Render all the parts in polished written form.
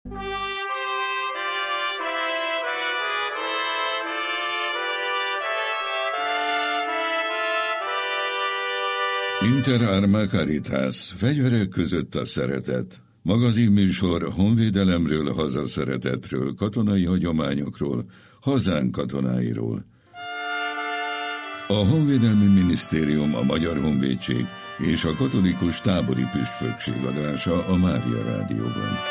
Inter Arma Caritas, fegyverek között a szeretet. Magazinműsor honvédelemről, hazaszeretetről, katonai hagyományokról, hazánk katonáiról. A Honvédelmi Minisztérium, a Magyar Honvédség és a Katolikus Tábori Püspökség adása a Mária Rádióban.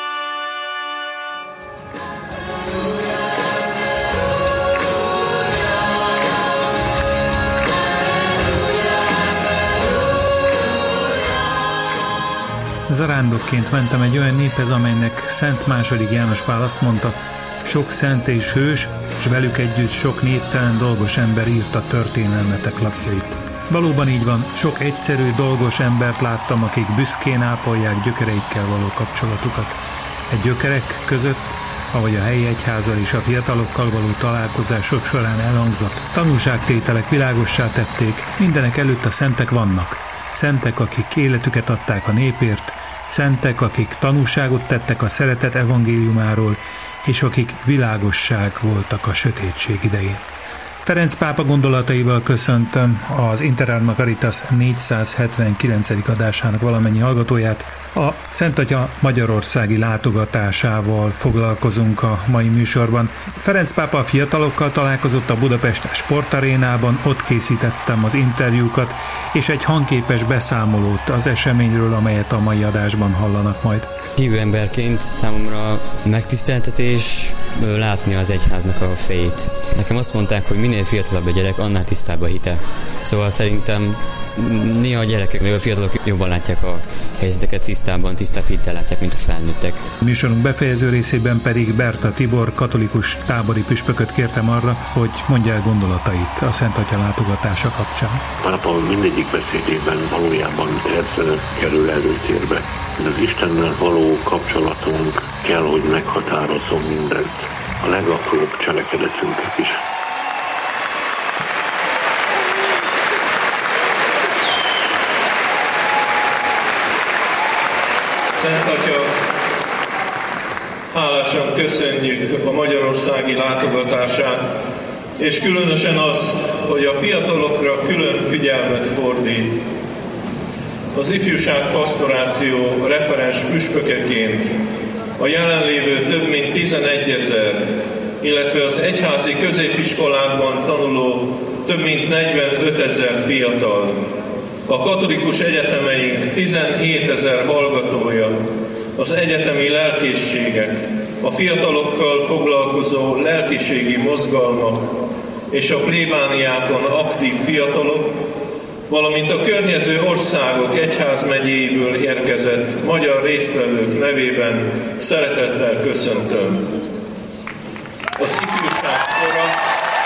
Zarándokként mentem egy olyan néphez, amelynek Szent II. János Pál azt mondta, sok szent és hős, és velük együtt sok névtelen dolgos ember írta történelmetek lapjait. Valóban így van, sok egyszerű, dolgos embert láttam, akik büszkén ápolják gyökereikkel való kapcsolatukat. Egy gyökerek között, ahogy a helyi egyházzal és a fiatalokkal való találkozások során elhangzott, tanúságtételek világossá tették, mindenek előtt a szentek vannak. Szentek, akik életüket adták a népért, szentek, akik tanúságot tettek a szeretet evangéliumáról, és akik világosság voltak a sötétség idején. Ferenc pápa gondolataival köszöntöm az Inter Arma Caritas 479. adásának valamennyi hallgatóját. A Szent Atya magyarországi látogatásával foglalkozunk a mai műsorban. Ferenc pápa a fiatalokkal találkozott a Budapest Sportarénában, ott készítettem az interjúkat, és egy hangképes beszámolót az eseményről, amelyet a mai adásban hallanak majd. Hívő emberként számomra megtiszteltetés látni az egyháznak a fejét. Nekem azt mondták, hogy minél fiatalabb a gyerek, annál tisztább a hite. Szóval szerintem néha a gyerekek, a fiatalok jobban látják a helyzeteket tisztában, tisztább hittel látják, mint a felnőttek. A műsorunk befejező részében pedig Berta Tibor, katolikus tábori püspököt kértem arra, hogy mondja el gondolatait a Szent Atya látogatása kapcsán. Pápa mindegyik beszédében valójában ez kerül előtérbe. Az Istennel való kapcsolatunk kell, hogy meghatározzon mindent, a legapróbb cselekedetünket is. Szent Atya, hálásan köszönjük a magyarországi látogatását, és különösen azt, hogy a fiatalokra külön figyelmet fordít. Az ifjúság pastoráció referens püspökeként a jelenlévő több mint 11 000, illetve az egyházi középiskolákban tanuló több mint 45 000 fiatal, a katolikus egyetemeink 17 000 hallgatója, az egyetemi lelkészségek, a fiatalokkal foglalkozó lelkiségi mozgalmak és a plébániákon aktív fiatalok, valamint a környező országok egyházmegyéiből érkezett magyar résztvevők nevében szeretettel köszöntöm. Az ifjúság kora...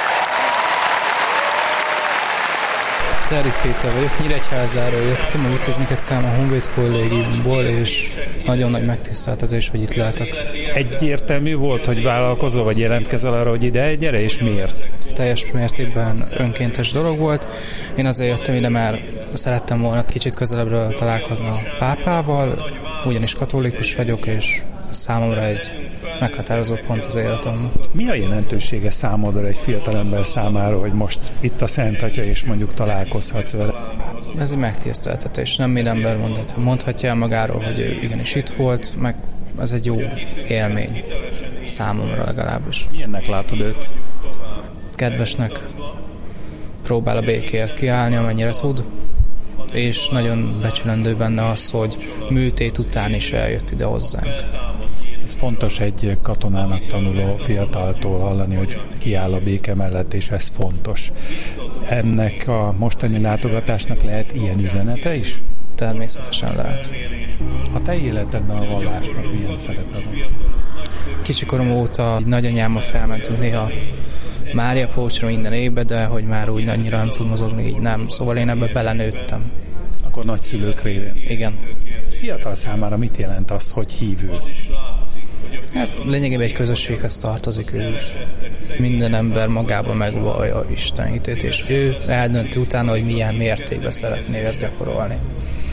Terik Péter vagyok, Nyíregyházáról jöttem, a Vitéz Kálmán Honvéd Kollégiumból, és nagyon nagy megtiszteltetés, hogy itt lehetek. Egyértelmű volt, hogy vállalkozol, vagy jelentkezel arra, hogy ide gyere, és miért? Teljes mértékben önkéntes dolog volt. Én azért jöttem ide, mert szerettem volna kicsit közelebbről találkozni a pápával, ugyanis katolikus vagyok, és számomra egy meghatározó pont az életem. Mi a jelentősége számodra egy fiatalember számára, hogy most itt a Szent Atya, és mondjuk találkozhatsz vele? Ez egy megtiszteltetés. Nem minden ember mondhatja el magáról, hogy ő igenis itt volt, meg ez egy jó élmény számomra legalábbis. Milyennek látod őt? Kedvesnek, próbál a békéért kiállni, amennyire tud, és nagyon becsülendő benne az, hogy műtét után is eljött ide hozzánk. Ez fontos egy katonának tanuló fiataltól hallani, hogy kiáll a béke mellett, és ez fontos. Ennek a mostani látogatásnak lehet ilyen üzenete is? Természetesen lehet. A te életedben a vallásnak milyen szerepe van? Kicsikorom óta nagyanyámmal felmentünk néha Mária Pócsra minden évben, de hogy már úgy annyira nem tud mozogni, így nem. Szóval én ebbe belenőttem. Akkor nagyszülők révén? Igen. Fiatal számára mit jelent azt, hogy hívő? Hát lényegében egy közösséghez tartozik ő is. Minden ember magában megvallja Isten hitét, és ő eldönti utána, hogy milyen mértékben szeretné ezt gyakorolni.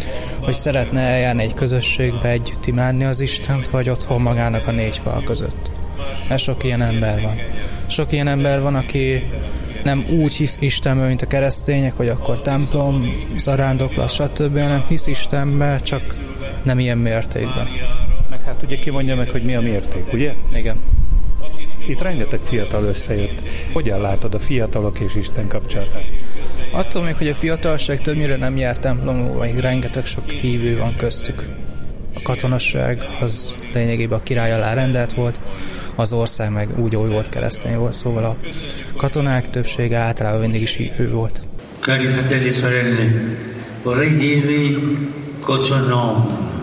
hogy szeretne eljárni egy közösségbe, együtt imádni az Istent, vagy otthon magának a négy fal között. Mert sok ilyen ember van. Sok ilyen ember van, aki nem úgy hisz Istenbe, mint a keresztények, hogy akkor templom, zarándoklat, stb., nem hisz Istenbe, csak nem ilyen mértékben. Meg hát ugye ki mondja meg, hogy mi a mérték, ugye? Igen. Itt rengeteg fiatal összejött. Hogyan látod a fiatalok és Isten kapcsolatát? Attól még, hogy a fiatalság többnyire nem jár templomba, még rengeteg sok hívő van köztük. A katonasság az lényegében a király alá rendelt volt, az ország meg úgy volt keresztény volt, szóval a katonák többsége általában mindig is hívő volt. Cari fratelli e sorelle, vorrei dirvi cosa no.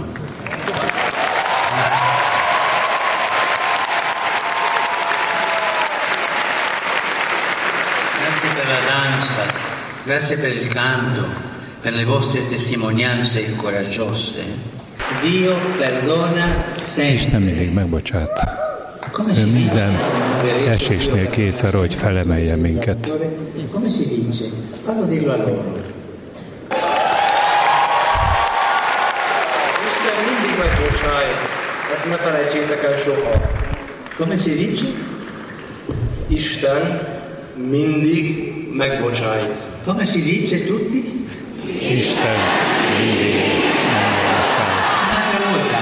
Grazie per la danza, grazie per il canto, per le vostre testimonianze coraggiose. Dio perdona sempre. Isten mindig megbocsát. Ő minden esésnél kész arra, hogy felemelje minket. Come si dice? Fallo dirlo a loro. Isten mindig megbocsájt, ezt ne felejtsétek el soha. Come si dice? Isten mindig megbocsájt. Come si dice tutti? Isten mindig megbocsát. Un'altra volta.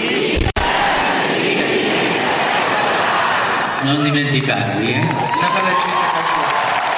Non dimenticarvi, Ezt ne felejtsétek el soha.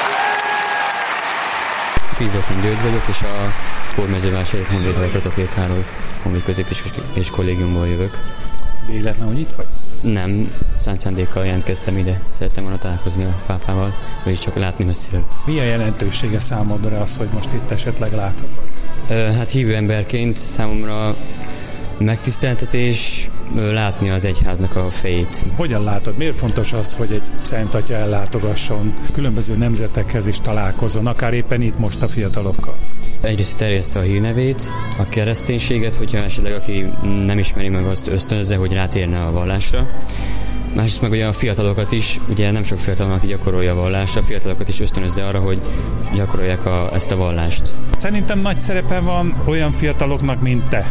Krisztofen György vagyok, és a Hódmezővásári Honvédelmi Kratoklék Károly Honvéd Középiskolai és kollégiumból jövök. Véletlen, hogy itt vagy? Nem, szánt szándékkal jelentkeztem ide. Szerettem volna találkozni a pápával, vagyis csak látni messziről. Milyen jelentősége számodra az, hogy most itt esetleg láthatod? Hát hívő emberként számomra megtiszteltetés látni az egyháznak a fejét. Hogyan látod? Miért fontos az, hogy egy Szent Atya ellátogasson, különböző nemzetekhez is találkozzon, akár éppen itt most a fiatalokkal? Egyrészt terjessze a hírnevét, a kereszténységet, hogyha esetleg aki nem ismeri meg, azt ösztönözze, hogy rátérne a vallásra. Másrészt meg ugye a fiatalokat is, ugye nem sok fiatal, aki gyakorolja a vallást, a fiatalokat is ösztönözze arra, hogy gyakorolják ezt a vallást. Szerintem nagy szerepe van olyan fiataloknak, mint te,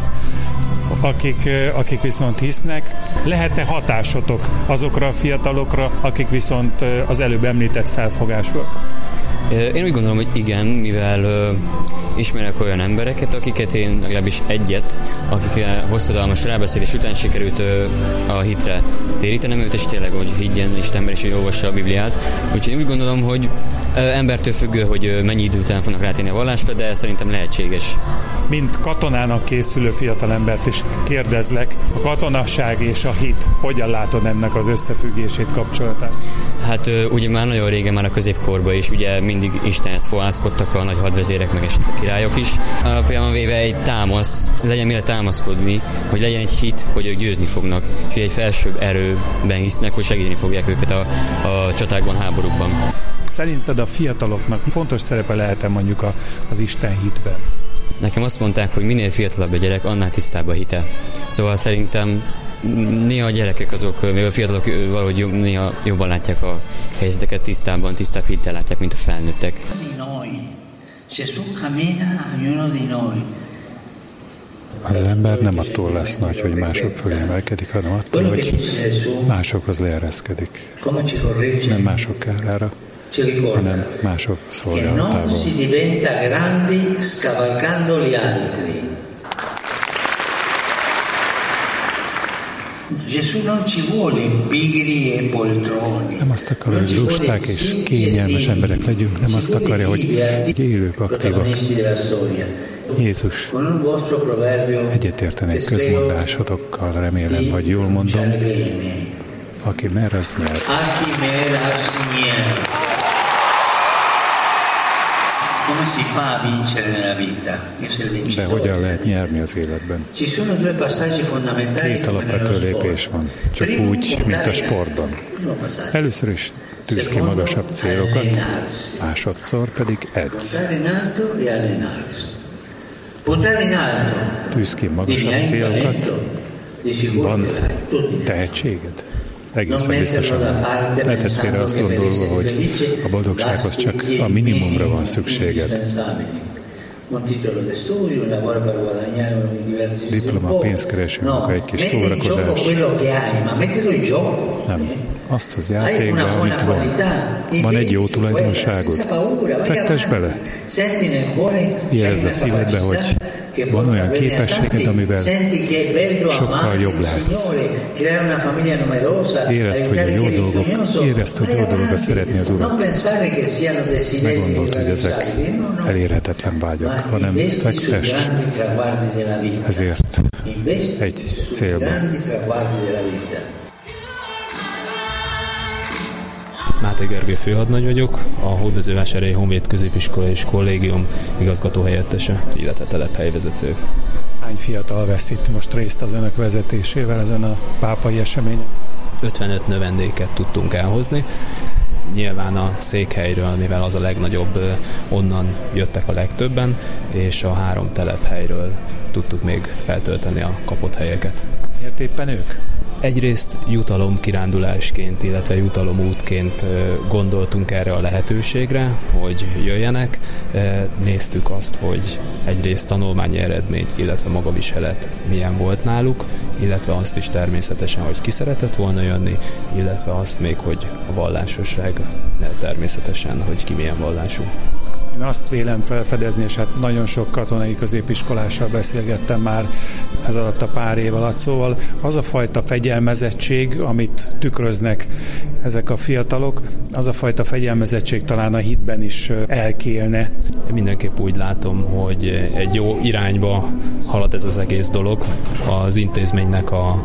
akik viszont hisznek. Lehet-e hatásotok azokra a fiatalokra, akik viszont az előbb említett felfogásúak? Én úgy gondolom, hogy igen, mivel ismerek olyan embereket, akiket én legalábbis egyet, akik hosszadalmas rábeszélés után sikerült a hitre térítenem őt, és tényleg, hogy higgyen Istenben és hogy olvassa a Bibliát. Úgyhogy én úgy gondolom, hogy embertől függő, hogy mennyi idő után fognak rátérni a vallásra, de szerintem lehetséges. Mint katonának készülő fiatalembert is kérdezlek, a katonasság és a hit, hogyan látod ennek az összefüggését, kapcsolatát? Hát ugye már nagyon régen, már a középkorban is ugye mindig Istenhez fohászkodtak a nagy hadvezérek, meg esetleg királyok is. Alapjában véve egy támasz, legyen mire támaszkodni, hogy legyen egy hit, hogy ők győzni fognak, és egy felsőbb erőben hisznek, hogy segíteni fogják őket a csatákban, háborúkban. Szerinted a fiataloknak fontos szerepe lehet-e mondjuk az Isten hitben? Nekem azt mondták, hogy minél fiatalabb a gyerek, annál tisztább a hite. Szóval szerintem néha a gyerekek azok, még a fiatalok valahogy néha jobban látják a helyzeteket, tisztább hittel látják, mint a felnőttek. Az ember nem attól lesz nagy, hogy mások fölé emelkedik, hanem attól, hogy másokhoz leereszkedik. Nem mások kárára, hanem mások szolgálatával. Nem azt akarja, hogy lusták és kényelmes emberek legyünk, nem azt akarja, hogy élők, aktívak. Jézus egyetértenek közmondásotokkal, remélem, hogy jól mondom. Aki mer, az nyer. De hogyan lehet nyerni az életben? Két alapvető lépés van, csak úgy, mint a sportban. Először is tűz ki magasabb célokat, másodszor pedig edz. Tűz ki magasabb célokat, van tehetséged? Egészen biztosan lehetett félre azt gondolva, hogy a boldogsághoz csak a minimumra van szükséged. Diploma, pénzkereső munka, egy kis szórakozás. Nem. Azt az játékban, amit van. Van egy jó tulajdonságod. Fektess bele. Érezd a szívedbe, hogy van olyan képességed, amivel sokkal jobb lehetsz. Érezd, hogy jó dolog a szeretni az Urat. Ne gondold, hogy ezek elérhetetlen vágyak, hanem fektess ezért egy célban. Máté Gergely főhadnagy vagyok, a Hódmezővásárhelyi Honvéd Középiskola és Kollégium igazgató helyettese, illetve telephelyvezető. Hány fiatal vesz itt most részt az önök vezetésével ezen a pápai eseményen? 55 növendéket tudtunk elhozni. Nyilván a székhelyről, mivel az a legnagyobb, onnan jöttek a legtöbben, és a 3 telephelyről tudtuk még feltölteni a kapott helyeket. Miért éppen ők? Egyrészt jutalomkirándulásként, illetve jutalomútként gondoltunk erre a lehetőségre, hogy jöjjenek. Néztük azt, hogy egyrészt tanulmányi eredmény, illetve magaviselet milyen volt náluk, illetve azt is természetesen, hogy ki szeretett volna jönni, illetve azt még, hogy a vallásosság természetesen, hogy ki milyen vallású. Én azt vélem felfedezni, és hát nagyon sok katonai középiskolással beszélgettem már ez alatt a pár év alatt, szóval az a fajta fegyelmezettség, amit tükröznek ezek a fiatalok, az a fajta fegyelmezettség talán a hitben is elkélne. Én mindenképp úgy látom, hogy egy jó irányba halad ez az egész dolog. Az intézménynek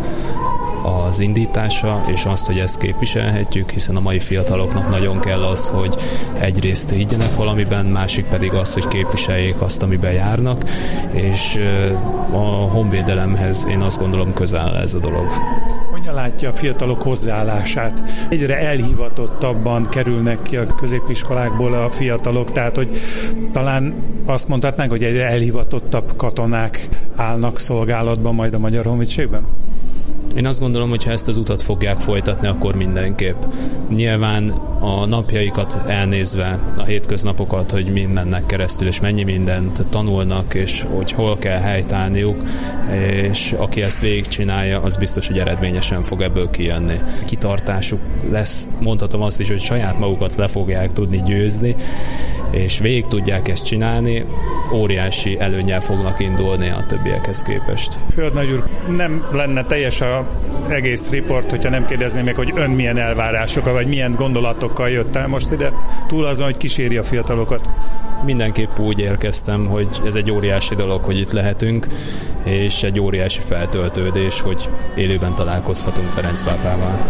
az indítása, és azt, hogy ezt képviselhetjük, hiszen a mai fiataloknak nagyon kell az, hogy egyrészt higgyenek valamiben, másik pedig az, hogy képviseljék azt, amiben járnak, és a honvédelemhez én azt gondolom közel ez a dolog. Hogyan látja a fiatalok hozzáállását? Egyre elhivatottabban kerülnek ki a középiskolákból a fiatalok, tehát hogy talán azt mondhatnánk, hogy egyre elhivatottabb katonák állnak szolgálatban majd a Magyar Honvédségben? Én azt gondolom, hogy ha ezt az utat fogják folytatni, akkor mindenképp. Nyilván a napjaikat elnézve, a hétköznapokat, hogy mind mennek keresztül, és mennyi mindent tanulnak, és hogy hol kell helytállniuk, és aki ezt végigcsinálja, az biztos, hogy eredményesen fog ebből kijönni. Kitartásuk lesz, mondhatom azt is, hogy saját magukat le fogják tudni győzni, és végig tudják ezt csinálni, óriási előnnyel fognak indulni a többiekhez képest. Főhadnagy úr, nem lenne teljes az egész riport, hogyha nem kérdezném meg, hogy ön milyen elvárásokkal, vagy milyen gondolatokkal jött el most ide, túl azon, hogy kíséri a fiatalokat. Mindenképp úgy érkeztem, hogy ez egy óriási dolog, hogy itt lehetünk, és egy óriási feltöltődés, hogy élőben találkozhatunk Ferenc pápával.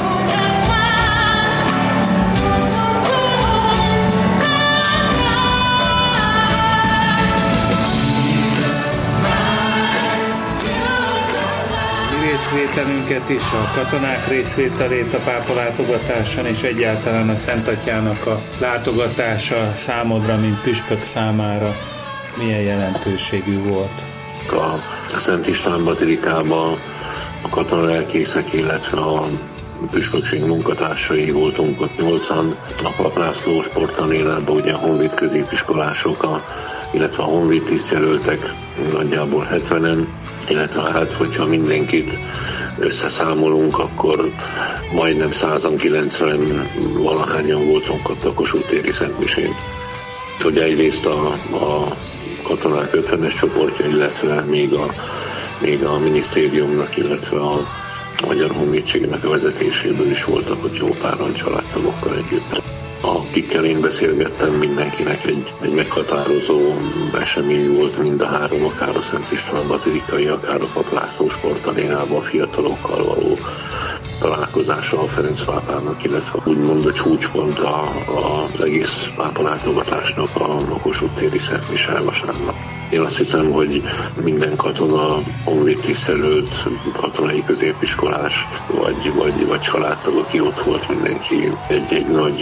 Részvételünket is, a katonák részvételét a pápa látogatáson, és egyáltalán a Szent Atyának a látogatása számodra, mint püspök számára milyen jelentőségű volt? A Szent István Bazilikában a katonalelkészek, illetve a püspökség munkatársai voltunk ott 8-an, a Pap László sportarénában ugye a honvéd középiskolások, illetve a honvéd tisztjelöltek nagyjából 70-en, illetve hát, hogyha mindenkit összeszámolunk, akkor majdnem 190 valahányan voltunk ott a Kossuth téri Szentmisén. Hogy egyrészt a katonák 50-es csoportja, illetve még a minisztériumnak, illetve a Magyar Honvédségnek a vezetéséből is voltak ott jó páran családtagokkal együtt. Akikkel én beszélgettem, mindenkinek egy meghatározó esemény volt mind a három, akár a Szent István bazilikai, akár a Pap László sportarénában a fiatalokkal való találkozása a Ferenc pápának, illetve úgymond a csúcspont az egész pápa látogatásnak a Kossuth téri Szentmise vasárnap. Én azt hiszem, hogy minden katona, honvéd tisztelőt, katonai középiskolás, vagy családtag, aki ott volt, mindenki egy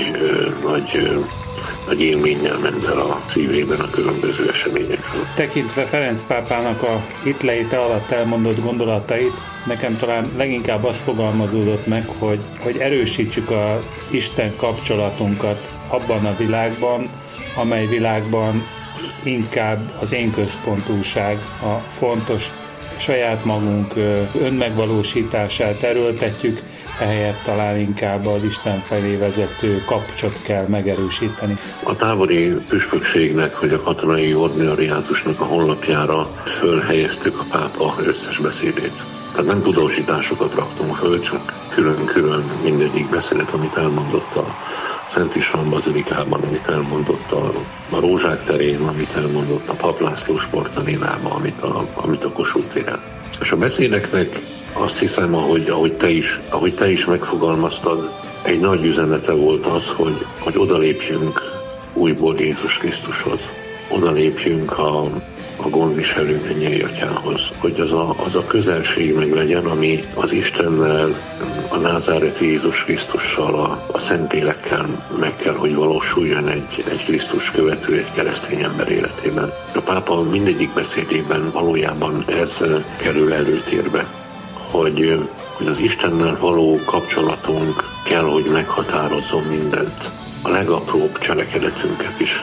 nagy élménnyel ment el a szívében a különböző eseményekről. Tekintve Ferenc pápának a itt leite alatt elmondott gondolatait, nekem talán leginkább az fogalmazódott meg, hogy erősítsük az Isten kapcsolatunkat abban a világban, amely világban inkább az én központúság a fontos, saját magunk önmegvalósítását erőltetjük, ehelyett talán inkább az Isten felé vezető kapcsot kell megerősíteni. A távoli püspökségnek, vagy a katonai ordinariátusnak a honlapjára fölhelyeztük a pápa összes beszédét. Tehát nem tudósításokat raktunk föl, csak külön-külön mindegyik beszédet, amit elmondott a Szent István bazilikában, amit elmondott a Rózsák terén, amit elmondott a Pap László sportarénában, amit a Kossuth téren. És a beszédeknek azt hiszem, ahogy te is megfogalmaztad, egy nagy üzenete volt az, hogy odalépjünk újból Jézus Krisztushoz. Odalépjünk a gondviselő mennyei atyához, hogy az a közelség meg legyen, ami az Istennel, a názáreti Jézus Krisztussal, a Szentlélekkel meg kell, hogy valósuljon egy Krisztus követő, egy keresztény ember életében. A pápa mindegyik beszédében valójában ez kerül előtérbe, hogy az Istennel való kapcsolatunk kell, hogy meghatározzon mindent, a legapróbb cselekedetünket is.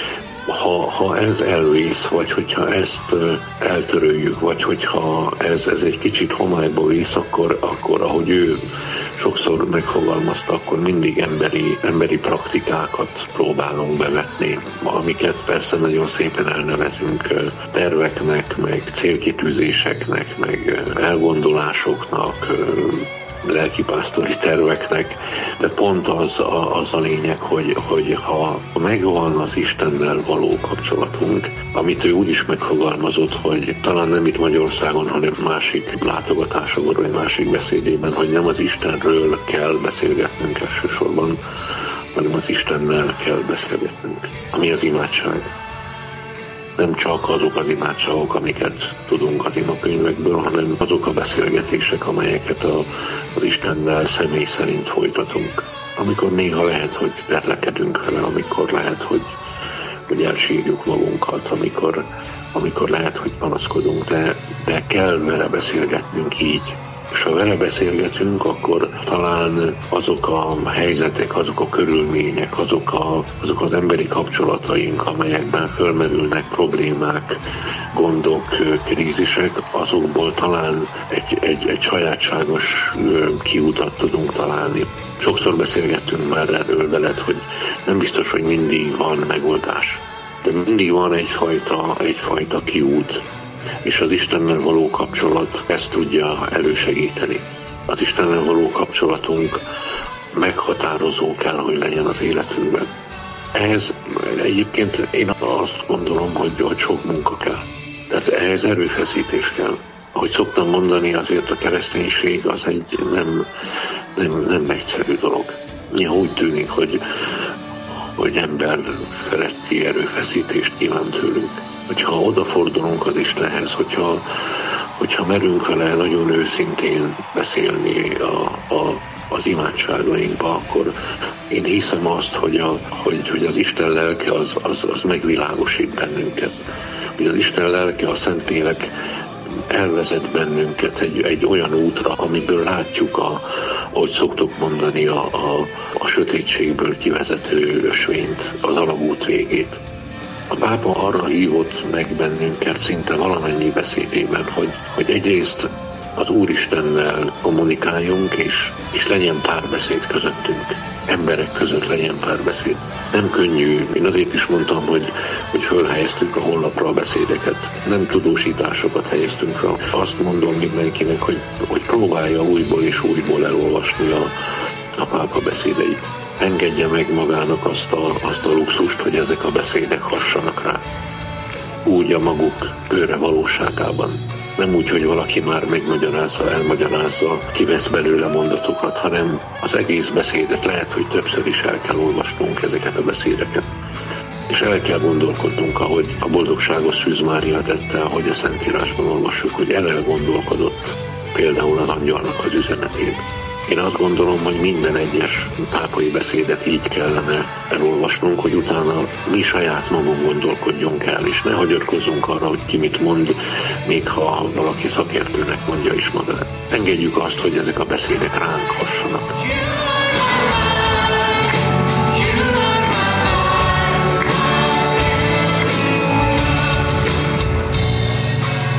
Ha ez elvész, vagy hogyha ezt eltöröljük, vagy hogyha ez egy kicsit homályba vész, akkor ahogy ő sokszor megfogalmazta, akkor mindig emberi praktikákat próbálunk bevetni, amiket persze nagyon szépen elnevezünk terveknek, meg célkitűzéseknek, meg elgondolásoknak, lelkipásztori terveknek, de pont az a lényeg, hogy ha megvan az Istennel való kapcsolatunk, amit ő úgy is megfogalmazott, hogy talán nem itt Magyarországon, hanem másik látogatásokon, vagy másik beszédében, hogy nem az Istenről kell beszélgetnünk elsősorban, hanem az Istennel kell beszélgetnünk, ami az imádság. Nem csak azok az imádságok, amiket tudunk az imakönyvekből, hanem azok a beszélgetések, amelyeket az Istennel személy szerint folytatunk. Amikor néha lehet, hogy verlekedünk vele, amikor lehet, hogy elsírjuk magunkat, amikor lehet, hogy panaszkodunk, de kell vele beszélgetnünk így. És ha vele beszélgetünk, akkor talán azok a helyzetek, azok a körülmények, azok az emberi kapcsolataink, amelyekben fölmerülnek problémák, gondok, krízisek, azokból talán egy sajátságos kiutat tudunk találni. Sokszor beszélgettünk már erről veled, hogy nem biztos, hogy mindig van megoldás, de mindig van egyfajta kiút. És az Istennel való kapcsolat ezt tudja elősegíteni. Az Istennel való kapcsolatunk meghatározó kell, hogy legyen az életünkben. Ehhez egyébként én azt gondolom, hogy sok munka kell. Tehát ehhez erőfeszítés kell. Ahogy szoktam mondani, azért a kereszténység az egy nem egyszerű dolog. Néha úgy tűnik, hogy ember feletti erőfeszítést kíván tőlünk. Hogyha odafordulunk az Istenhez, hogyha merünk vele nagyon őszintén beszélni az imádságainkba, akkor én hiszem azt, hogy az Isten lelke az megvilágosít bennünket. Hogy az Isten lelke, a Szentlélek elvezet bennünket egy olyan útra, amiből látjuk, ahogy szoktuk mondani, a sötétségből kivezető ösvényt, az alagút végét. A pápa arra hívott meg bennünket szinte valamennyi beszédében, hogy egyrészt az Úristennel kommunikáljunk, és legyen párbeszéd közöttünk. Emberek között legyen párbeszéd. Nem könnyű. Én azért is mondtam, hogy fölhelyeztük a honlapra a beszédeket. Nem tudósításokat helyeztünk fel. Azt mondom mindenkinek, hogy próbálja újból és újból elolvasni a pápa beszédeit. Engedje meg magának azt a luxust, hogy ezek a beszédek hassanak rá. Úgy a maguk őre valóságában. Nem úgy, hogy valaki már elmagyarázza, kivesz belőle mondatokat, hanem az egész beszédet lehet, hogy többször is el kell olvasnunk ezeket a beszédeket. És el kell gondolkodnunk, ahogy a boldogságos Szűz Mária tette, ahogy a Szentírásban olvassuk, hogy elgondolkodott például az angyalnak az üzenetét. Én azt gondolom, hogy minden egyes pápai beszédet így kellene elolvasnunk, hogy utána mi saját magunk gondolkodjunk el, és ne hagyatkozzunk arra, hogy ki mit mond, még ha valaki szakértőnek mondja is magát. Engedjük azt, hogy ezek a beszédek ránk hassanak.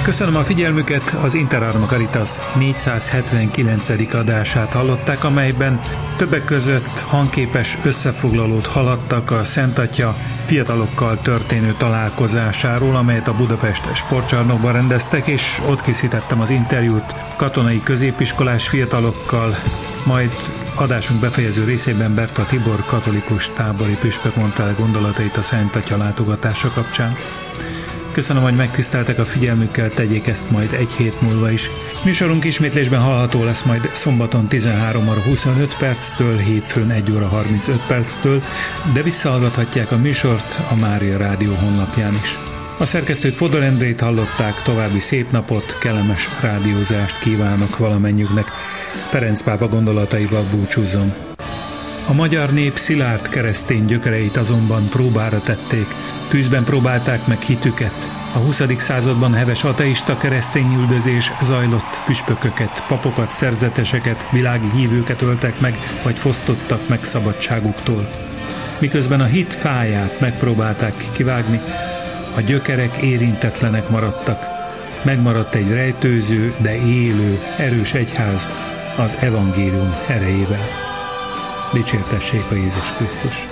Köszönöm a figyelmüket, az Inter Arma Caritas 479. adását hallották, amelyben többek között hangképes összefoglalót hallottak a Szent Atya fiatalokkal történő találkozásáról, amelyet a Budapest Sportcsarnokban rendeztek, és ott készítettem az interjút katonai középiskolás fiatalokkal, majd adásunk befejező részében Berta Tibor katolikus tábori püspök mondta el gondolatait a Szent Atya látogatása kapcsán. Köszönöm, hogy megtiszteltek a figyelmükkel, tegyék ezt majd egy hét múlva is. Műsorunk ismétlésben hallható lesz majd szombaton 13 óra 25 perctől, hétfőn 1 óra 35 perctől, de visszahallgathatják a műsort a Mária Rádió honlapján is. A szerkesztőt Fodor Endrét hallották, további szép napot, kellemes rádiózást kívánok valamennyüknek. Ferenc pápa gondolataival búcsúzom. A magyar nép szilárd keresztény gyökereit azonban próbára tették, tűzben próbálták meg hitüket. A 20. században heves ateista keresztényüldözés zajlott, püspököket, papokat, szerzeteseket, világi hívőket öltek meg, vagy fosztottak meg szabadságuktól. Miközben a hit fáját megpróbálták kivágni, a gyökerek érintetlenek maradtak. Megmaradt egy rejtőző, de élő, erős egyház az evangélium erejével. Dicsértessék a Jézus Krisztus!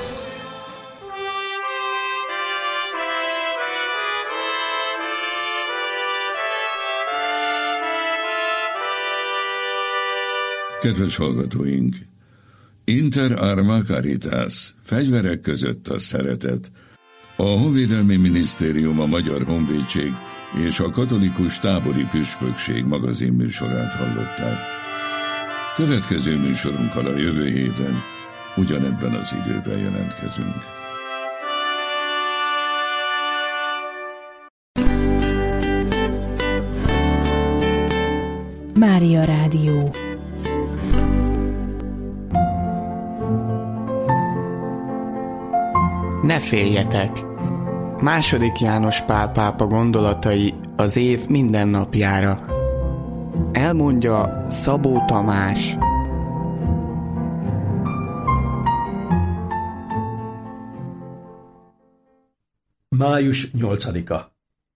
Kedves hallgatóink! Inter Arma Caritas, fegyverek között a szeretet. A Honvédelmi Minisztérium, a Magyar Honvédség és a Katolikus Tábori Püspökség magazinműsorát hallották. Következő műsorunkkal a jövő héten ugyanebben az időben jelentkezünk. Mária Rádió. Ne féljetek! II. János Pál pápa gondolatai az év minden napjára. Elmondja Szabó Tamás. Május 8-a.